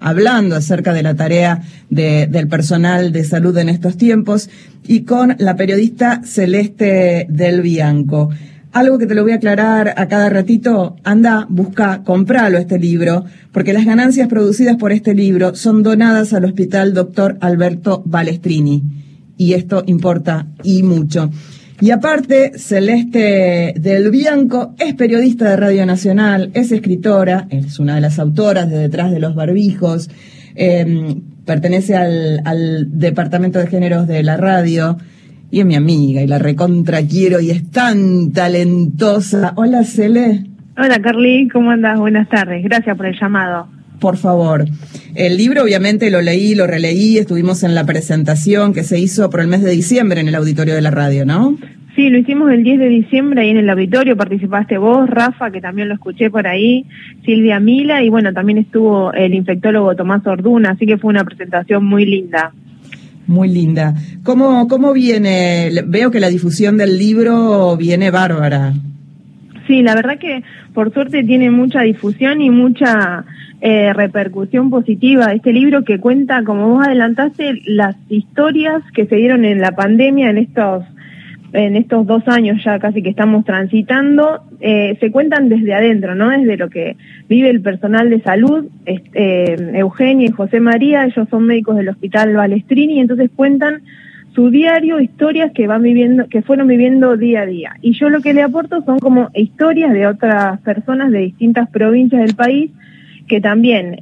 hablando acerca de la tarea del personal de salud en estos tiempos, y con la periodista Celeste Del Bianco. Algo que te lo voy a aclarar a cada ratito: anda, busca, compralo este libro, porque las ganancias producidas por este libro son donadas al Hospital Dr. Alberto Balestrini, y esto importa y mucho. Y aparte, Celeste Del Bianco es periodista de Radio Nacional, es escritora, es una de las autoras de Detrás de los Barbijos, pertenece al Departamento de Géneros de la radio, y es mi amiga, y la recontra quiero, y es tan talentosa. Hola, Cele. Hola, Carly, ¿cómo andas? Buenas tardes, gracias por el llamado. Por favor. El libro obviamente lo leí, lo releí, estuvimos en la presentación que se hizo por el mes de diciembre en el auditorio de la radio, ¿no? Sí, lo hicimos el 10 de diciembre ahí en el auditorio, participaste vos, Rafa, que también lo escuché por ahí, Silvia Mila, y bueno, también estuvo el infectólogo Tomás Orduna, así que fue una presentación muy linda. Muy linda. ¿Cómo viene? Veo que la difusión del libro viene bárbara. Sí, la verdad que por suerte tiene mucha difusión y mucha repercusión positiva. Este libro que cuenta, como vos adelantaste, las historias que se dieron en la pandemia en estos 2 años ya casi que estamos transitando, se cuentan desde adentro, ¿no? Desde lo que vive el personal de salud. Eugenia y José María, ellos son médicos del Hospital Balestrini, y entonces cuentan su diario, historias que fueron viviendo día a día. Y yo lo que le aporto son como historias de otras personas de distintas provincias del país que también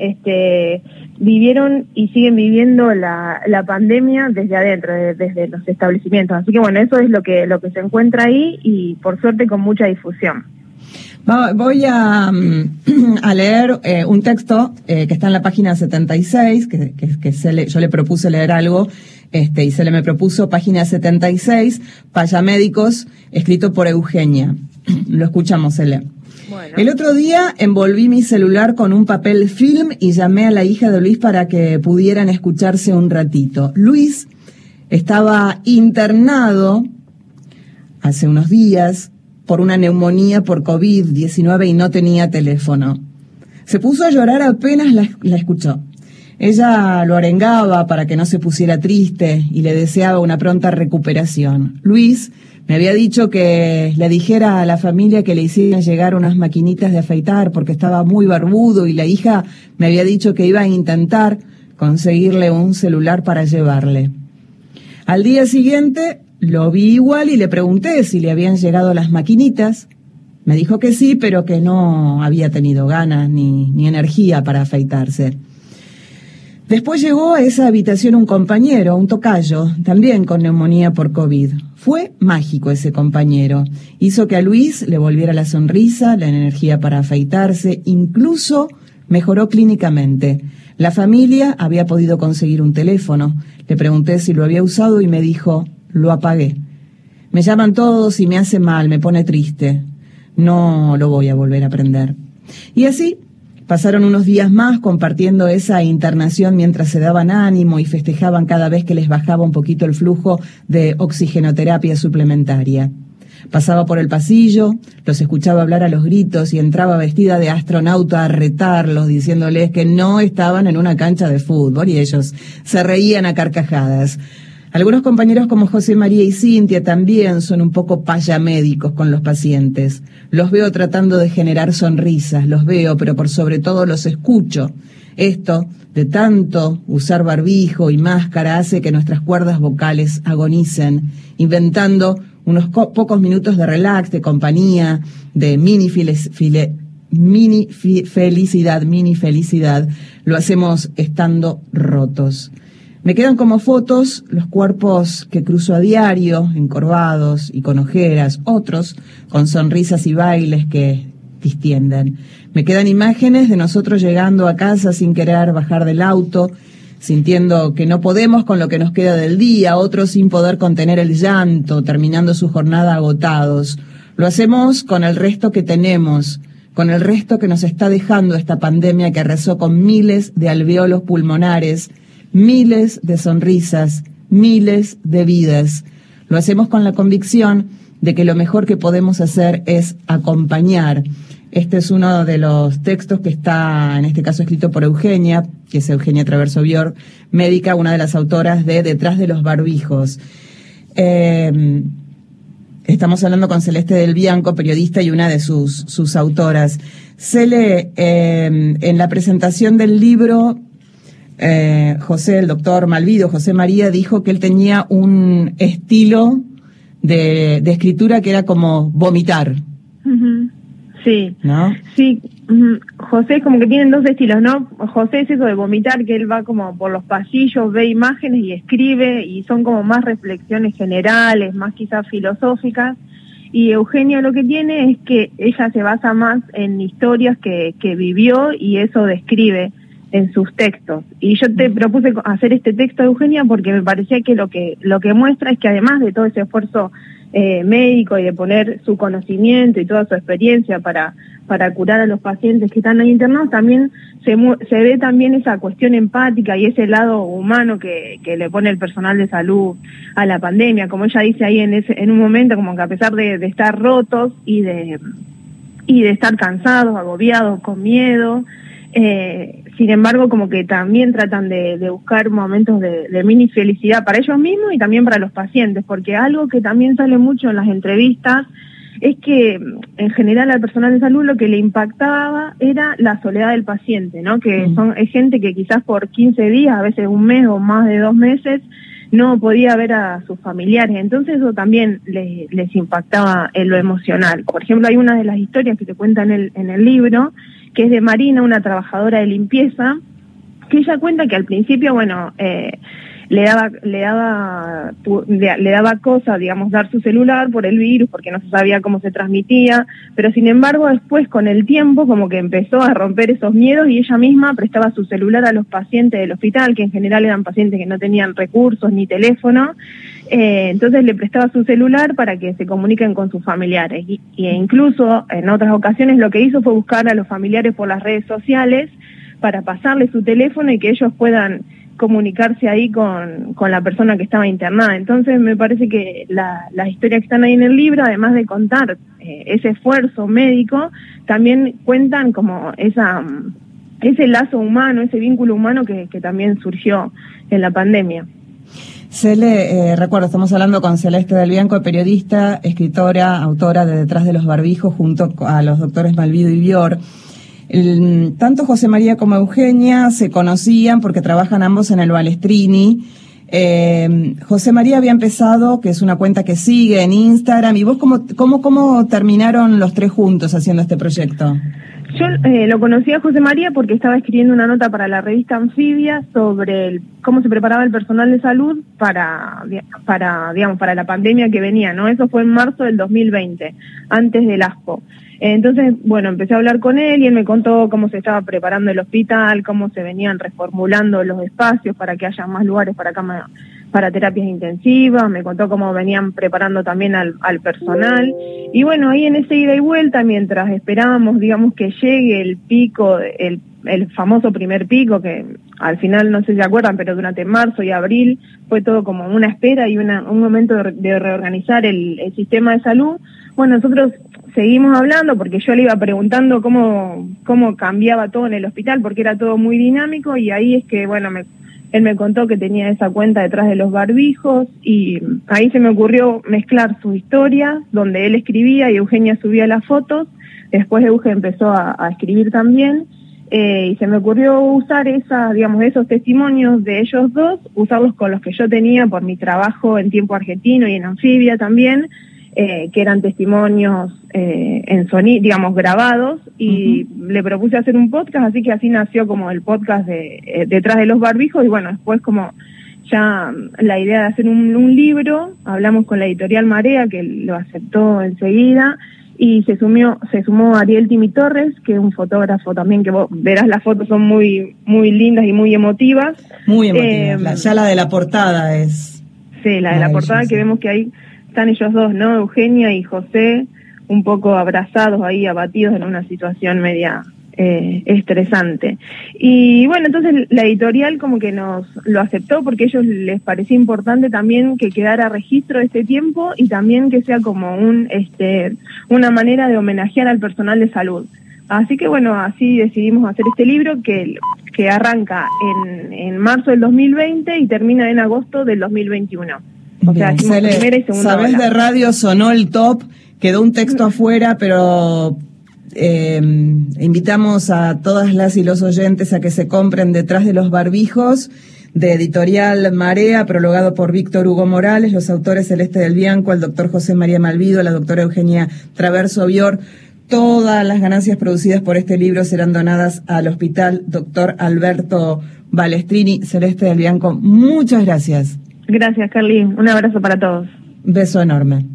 vivieron y siguen viviendo la pandemia desde adentro, desde los establecimientos. Así que bueno, eso es lo que se encuentra ahí, y por suerte con mucha difusión. Voy a leer un texto que está en la página 76, que yo le propuse leer algo, y se me propuso página 76, Payamédicos, escrito por Eugenia. Lo escuchamos, Cele. Bueno. El otro día envolví mi celular con un papel film y llamé a la hija de Luis para que pudieran escucharse un ratito. Luis estaba internado hace unos días por una neumonía por COVID-19 y no tenía teléfono. Se puso a llorar apenas la escuchó. Ella lo arengaba para que no se pusiera triste y le deseaba una pronta recuperación. Luis me había dicho que le dijera a la familia que le hicieran llegar unas maquinitas de afeitar porque estaba muy barbudo, y la hija me había dicho que iba a intentar conseguirle un celular para llevarle. Al día siguiente lo vi igual y le pregunté si le habían llegado las maquinitas. Me dijo que sí, pero que no había tenido ganas ni energía para afeitarse. Después llegó a esa habitación un compañero, un tocayo, también con neumonía por COVID. Fue mágico ese compañero. Hizo que a Luis le volviera la sonrisa, la energía para afeitarse, incluso mejoró clínicamente. La familia había podido conseguir un teléfono. Le pregunté si lo había usado y me dijo: lo apagué. Me llaman todos y me hace mal, me pone triste. No lo voy a volver a aprender. Y así pasaron unos días más compartiendo esa internación mientras se daban ánimo y festejaban cada vez que les bajaba un poquito el flujo de oxigenoterapia suplementaria. Pasaba por el pasillo, los escuchaba hablar a los gritos y entraba vestida de astronauta a retarlos, diciéndoles que no estaban en una cancha de fútbol, y ellos se reían a carcajadas. Algunos compañeros como José María y Cintia también son un poco payamédicos con los pacientes. Los veo tratando de generar sonrisas, pero por sobre todo los escucho. Esto, de tanto usar barbijo y máscara, hace que nuestras cuerdas vocales agonicen, inventando unos pocos minutos de relax, de compañía, de mini felicidad. Lo hacemos estando rotos. Me quedan como fotos los cuerpos que cruzo a diario, encorvados y con ojeras, otros con sonrisas y bailes que distienden. Me quedan imágenes de nosotros llegando a casa sin querer bajar del auto, sintiendo que no podemos con lo que nos queda del día, otros sin poder contener el llanto, terminando su jornada agotados. Lo hacemos con el resto que tenemos, con el resto que nos está dejando esta pandemia que arrasó con miles de alvéolos pulmonares, miles de sonrisas, miles de vidas. Lo hacemos con la convicción de que lo mejor que podemos hacer es acompañar. Este es uno de los textos que está, en este caso, escrito por Eugenia, que es Eugenia Traverso Bior, médica, una de las autoras de Detrás de los barbijos. Estamos hablando con Celeste del Bianco, periodista y una de sus autoras. Cele, en la presentación del libro, el doctor Malvido, José María, dijo que él tenía un estilo de escritura que era como vomitar. Uh-huh. Sí, ¿no? Sí, José es como que tienen dos estilos, ¿no? José es eso de vomitar, que él va como por los pasillos, ve imágenes y escribe, y son como más reflexiones generales, más quizás filosóficas. Y Eugenia lo que tiene es que ella se basa más en historias que vivió, y eso describe en sus textos. Y yo te propuse hacer este texto de Eugenia porque me parecía que lo que muestra es que, además de todo ese esfuerzo médico y de poner su conocimiento y toda su experiencia para curar a los pacientes que están ahí internados, también se ve también esa cuestión empática y ese lado humano que le pone el personal de salud a la pandemia, como ella dice ahí en un momento, como que a pesar de estar rotos y de estar cansados, agobiados, con miedo, sin embargo, como que también tratan de buscar momentos de mini felicidad para ellos mismos y también para los pacientes, porque algo que también sale mucho en las entrevistas es que en general al personal de salud lo que le impactaba era la soledad del paciente, ¿no? Que es gente que quizás por 15 días, a veces un mes o más de 2 meses, no podía ver a sus familiares. Entonces eso también les impactaba en lo emocional. Por ejemplo, hay una de las historias que te cuenta en el libro, que es de Marina, una trabajadora de limpieza, que ella cuenta que al principio, bueno, le daba cosa, digamos, dar su celular por el virus, porque no se sabía cómo se transmitía, pero sin embargo después, con el tiempo, como que empezó a romper esos miedos y ella misma prestaba su celular a los pacientes del hospital, que en general eran pacientes que no tenían recursos ni teléfono. Entonces le prestaba su celular para que se comuniquen con sus familiares, y incluso en otras ocasiones lo que hizo fue buscar a los familiares por las redes sociales para pasarles su teléfono y que ellos puedan comunicarse ahí con la persona que estaba internada. Entonces me parece que las historias que están ahí en el libro, además de contar ese esfuerzo médico, también cuentan como ese lazo humano, ese vínculo humano que también surgió en la pandemia. Cele, recuerdo, estamos hablando con Celeste del Bianco, periodista, escritora, autora de Detrás de los barbijos, junto a los doctores Malvido y Bior. Tanto José María como Eugenia se conocían porque trabajan ambos en el Balestrini. José María había empezado, que es una cuenta que sigue en Instagram, y vos ¿cómo terminaron los tres juntos haciendo este proyecto? Yo lo conocí a José María porque estaba escribiendo una nota para la revista Anfibia sobre cómo se preparaba el personal de salud para la pandemia que venía, ¿no? Eso fue en marzo del 2020, antes del ASPO. Entonces, bueno, empecé a hablar con él y él me contó cómo se estaba preparando el hospital, cómo se venían reformulando los espacios para que haya más lugares para terapias intensivas, me contó cómo venían preparando también al personal. Y bueno, ahí en ese ida y vuelta, mientras esperábamos, digamos, que llegue el pico, el famoso primer pico, que al final no sé si se acuerdan, pero durante marzo y abril fue todo como una espera y un momento de reorganizar el sistema de salud. Bueno, nosotros seguimos hablando porque yo le iba preguntando cómo cambiaba todo en el hospital, porque era todo muy dinámico, y ahí es que, bueno, él me contó que tenía esa cuenta Detrás de los barbijos, y ahí se me ocurrió mezclar sus historias, donde él escribía y Eugenia subía las fotos. Después Eugenia empezó a escribir también, y se me ocurrió usar esos testimonios de ellos dos, usarlos con los que yo tenía por mi trabajo en Tiempo Argentino y en Anfibia también, que eran testimonios en sonido, digamos, grabados, y le propuse hacer un podcast, así que así nació como el podcast de Detrás de los barbijos. Y bueno, después como ya la idea de hacer un libro, hablamos con la editorial Marea, que lo aceptó enseguida, y se sumó Ariel Timi Torres, que es un fotógrafo también, que vos verás, las fotos son muy, muy lindas y muy emotivas. Muy emotivas, ya la de la portada es... Sí, la de la portada, que vemos que ahí están ellos dos, ¿no? Eugenia y José, un poco abrazados ahí, abatidos en una situación media estresante. Y bueno, entonces la editorial como que nos lo aceptó porque a ellos les parecía importante también que quedara registro de este tiempo, y también que sea como una manera de homenajear al personal de salud. Así que bueno, así decidimos hacer este libro, que que arranca en marzo del 2020 y termina en agosto del 2021. O sea, hicimos primera y segunda Sabés ola. de radio, sonó el top, quedó un texto afuera, pero invitamos a todas las y los oyentes a que se compren Detrás de los barbijos, de Editorial Marea, prologado por Víctor Hugo Morales, los autores Celeste del Bianco, el doctor José María Malvido, la doctora Eugenia Traverso Bior. Todas las ganancias producidas por este libro serán donadas al Hospital Dr. Alberto Balestrini. Celeste del Bianco, muchas gracias. Gracias, Carly. Un abrazo para todos. Beso enorme.